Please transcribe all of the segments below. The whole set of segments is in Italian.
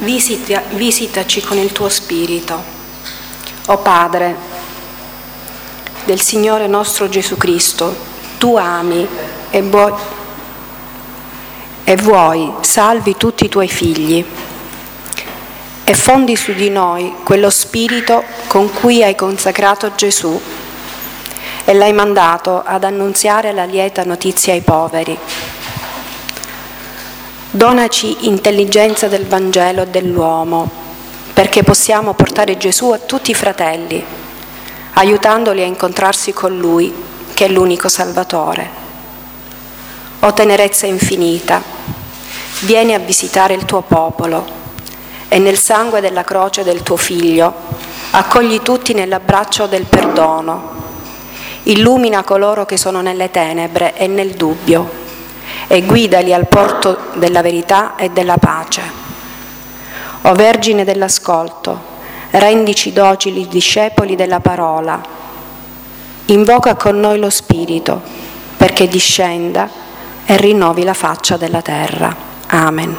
visitaci con il tuo Spirito. O Padre del Signore nostro Gesù Cristo, tu ami e vuoi salvi tutti i tuoi figli e fondi su di noi quello Spirito con cui hai consacrato Gesù e l'hai mandato ad annunziare la lieta notizia ai poveri. Donaci intelligenza del Vangelo e dell'uomo, perché possiamo portare Gesù a tutti i fratelli, aiutandoli a incontrarsi con Lui, che è l'unico Salvatore. O tenerezza infinita, vieni a visitare il tuo popolo e nel sangue della croce del tuo Figlio accogli tutti nell'abbraccio del perdono. Illumina coloro che sono nelle tenebre e nel dubbio e guidali al porto della verità e della pace. O Vergine dell'ascolto, rendici docili discepoli della parola. Invoca con noi lo Spirito, perché discenda e rinnovi la faccia della terra. Amen.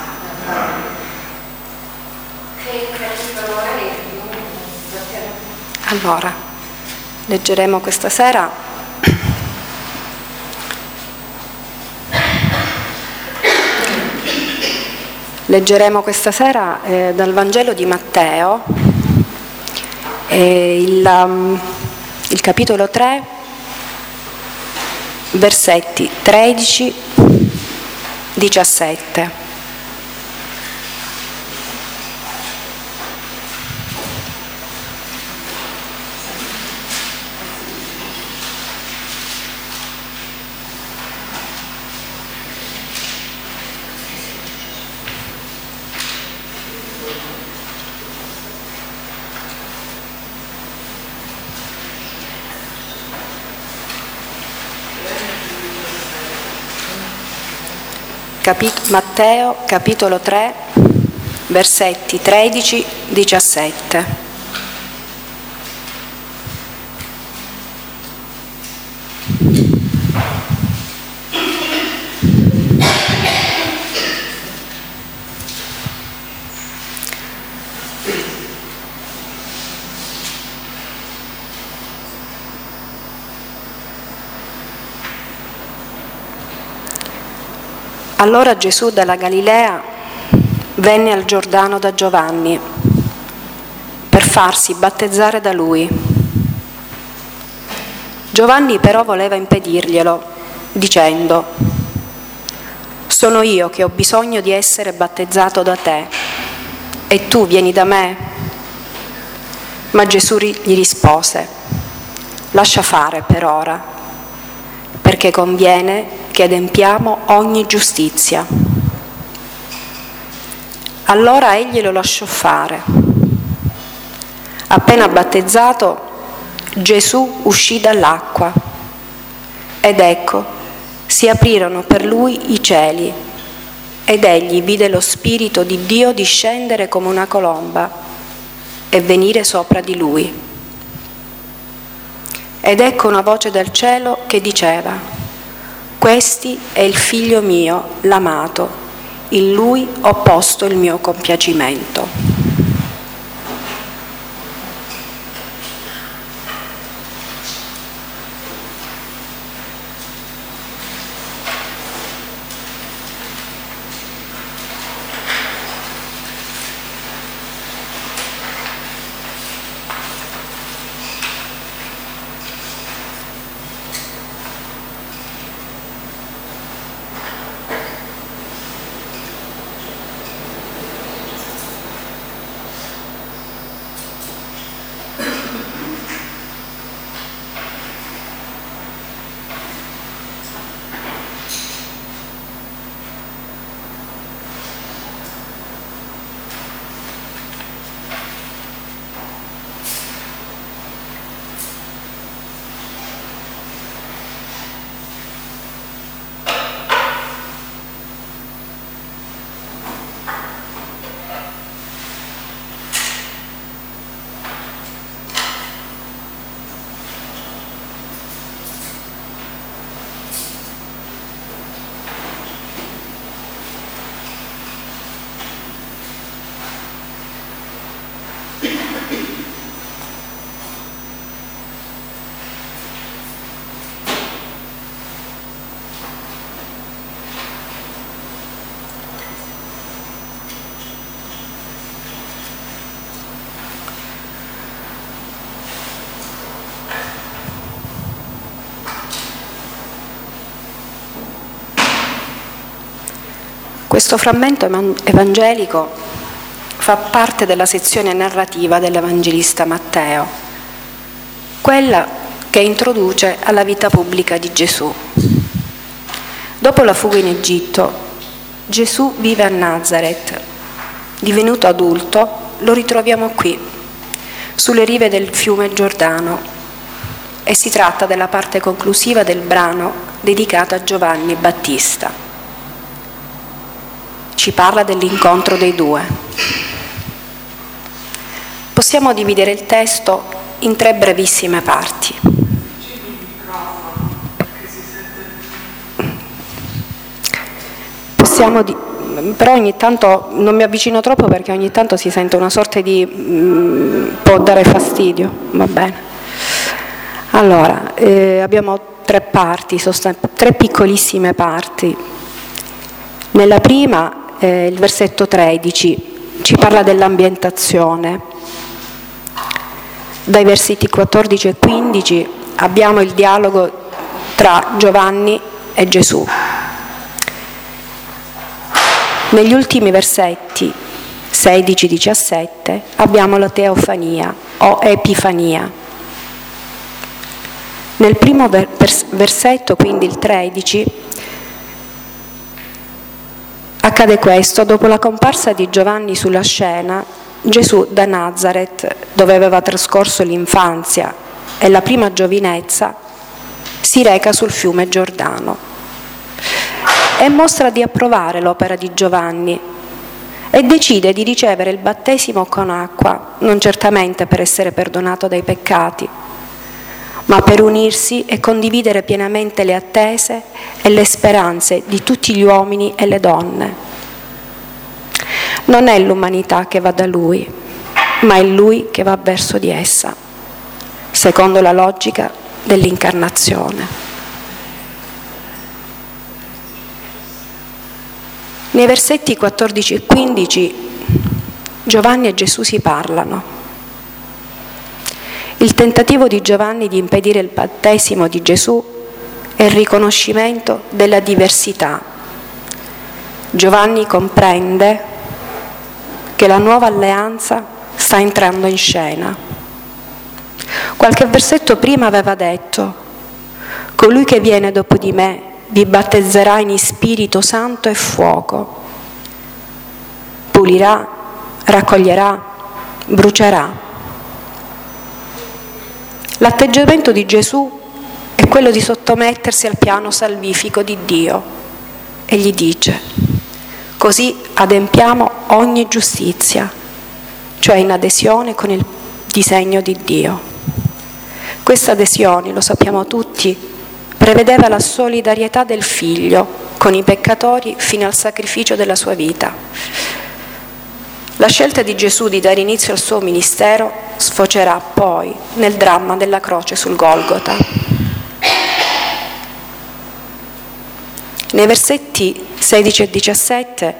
Allora, leggeremo questa sera dal Vangelo di Matteo, il capitolo 3, versetti 13-17. Matteo capitolo 3, versetti 13-17. Allora Gesù dalla Galilea venne al Giordano da Giovanni per farsi battezzare da lui. Giovanni però voleva impedirglielo, dicendo: «Sono io che ho bisogno di essere battezzato da te, e tu vieni da me?» Ma Gesù gli rispose: «Lascia fare per ora, perché conviene che adempiamo ogni giustizia». Allora egli lo lasciò fare. Appena battezzato, Gesù uscì dall'acqua ed ecco, si aprirono per lui i cieli ed egli vide lo Spirito di Dio discendere come una colomba e venire sopra di lui. Ed ecco una voce dal cielo che diceva: «Questi è il figlio mio, l'amato, in lui ho posto il mio compiacimento». Questo frammento evangelico fa parte della sezione narrativa dell'Evangelista Matteo, quella che introduce alla vita pubblica di Gesù. Dopo la fuga in Egitto, Gesù vive a Nazareth. Divenuto adulto, lo ritroviamo qui, sulle rive del fiume Giordano, e si tratta della parte conclusiva del brano dedicato a Giovanni Battista. Ci parla dell'incontro dei due. Possiamo dividere il testo in 3 brevissime parti. Però ogni tanto non mi avvicino troppo perché ogni tanto si sente una sorta di può dare fastidio, va bene. Allora, abbiamo 3 parti, 3 piccolissime parti. Nella prima, il versetto 13, ci parla dell'ambientazione. Dai versetti 14 e 15 abbiamo il dialogo tra Giovanni e Gesù. Negli ultimi versetti 16-17 abbiamo la teofania o epifania. Nel primo versetto, quindi il 13, accade questo: dopo la comparsa di Giovanni sulla scena, Gesù da Nazareth, dove aveva trascorso l'infanzia e la prima giovinezza, si reca sul fiume Giordano e mostra di approvare l'opera di Giovanni e decide di ricevere il battesimo con acqua, non certamente per essere perdonato dai peccati, ma per unirsi e condividere pienamente le attese e le speranze di tutti gli uomini e le donne. Non è l'umanità che va da lui, ma è lui che va verso di essa, secondo la logica dell'incarnazione. Nei versetti 14 e 15 Giovanni e Gesù si parlano. Il tentativo di Giovanni di impedire il battesimo di Gesù è il riconoscimento della diversità. Giovanni comprende che la nuova alleanza sta entrando in scena. Qualche versetto prima aveva detto: colui che viene dopo di me vi battezzerà in Spirito Santo e fuoco, pulirà, raccoglierà, brucerà. L'atteggiamento di Gesù è quello di sottomettersi al piano salvifico di Dio e gli dice: così adempiamo ogni giustizia, cioè in adesione con il disegno di Dio. Questa adesione, lo sappiamo tutti, prevedeva la solidarietà del Figlio con i peccatori fino al sacrificio della sua vita. La scelta di Gesù di dare inizio al suo ministero sfocerà poi nel dramma della croce sul Golgota. Nei versetti 16 e 17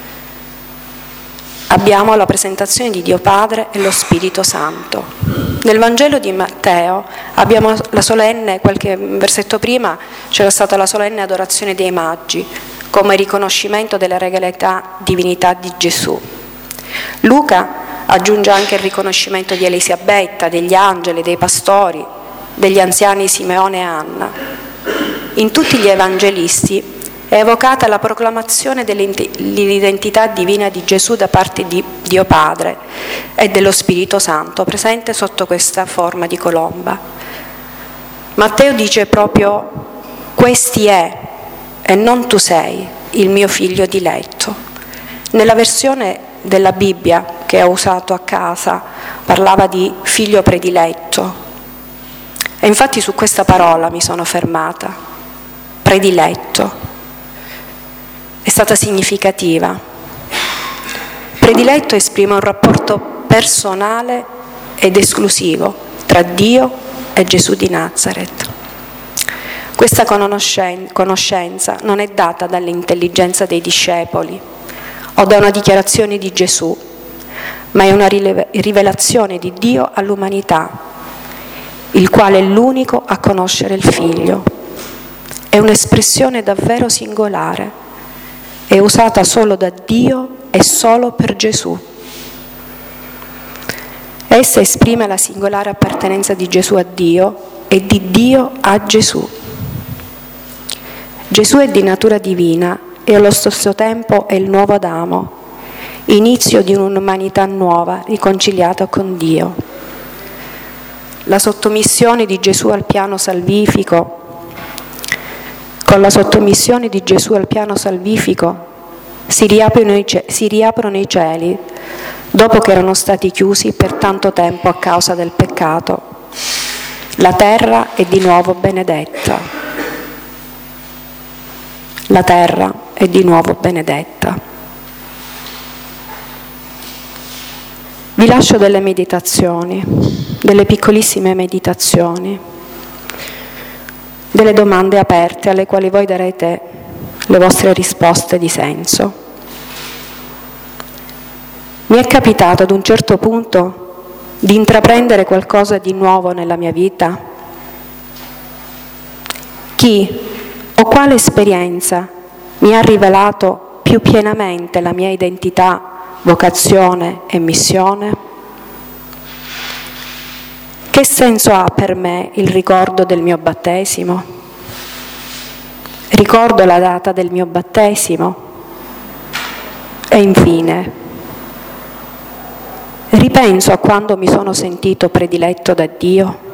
abbiamo la presentazione di Dio Padre e lo Spirito Santo. Nel Vangelo di Matteo abbiamo la solenne, qualche versetto prima c'era stata la solenne adorazione dei magi come riconoscimento della regalità divinità di Gesù. Luca aggiunge anche il riconoscimento di Elisabetta, degli angeli, dei pastori, degli anziani Simeone e Anna. In tutti gli evangelisti è evocata la proclamazione dell'identità divina di Gesù da parte di Dio Padre e dello Spirito Santo, presente sotto questa forma di colomba. Matteo dice proprio: questi è, e non tu sei, il mio figlio diletto. Nella versione della Bibbia che ho usato a casa parlava di figlio prediletto, e infatti su questa parola mi sono fermata, prediletto. È stata significativa. Prediletto esprime un rapporto personale ed esclusivo tra Dio e Gesù di Nazareth. Questa conoscenza non è data dall'intelligenza dei discepoli o da una dichiarazione di Gesù, ma è una rivelazione di Dio all'umanità, il quale è l'unico a conoscere il Figlio. È un'espressione davvero singolare, è usata solo da Dio e solo per Gesù. Essa esprime la singolare appartenenza di Gesù a Dio e di Dio a Gesù. Gesù è di natura divina e allo stesso tempo è il nuovo Adamo, inizio di un'umanità nuova riconciliata con Dio. La sottomissione di Gesù al piano salvifico, con la sottomissione di Gesù al piano salvifico si riaprono i cieli dopo che erano stati chiusi per tanto tempo a causa del peccato. La terra è di nuovo benedetta. La terra è di nuovo benedetta. Vi lascio delle meditazioni, delle piccolissime meditazioni, delle domande aperte alle quali voi darete le vostre risposte di senso. Mi è capitato ad un certo punto di intraprendere qualcosa di nuovo nella mia vita? Chi o quale esperienza mi ha rivelato più pienamente la mia identità, vocazione e missione? Che senso ha per me il ricordo del mio battesimo? Ricordo la data del mio battesimo? E infine, ripenso a quando mi sono sentito prediletto da Dio?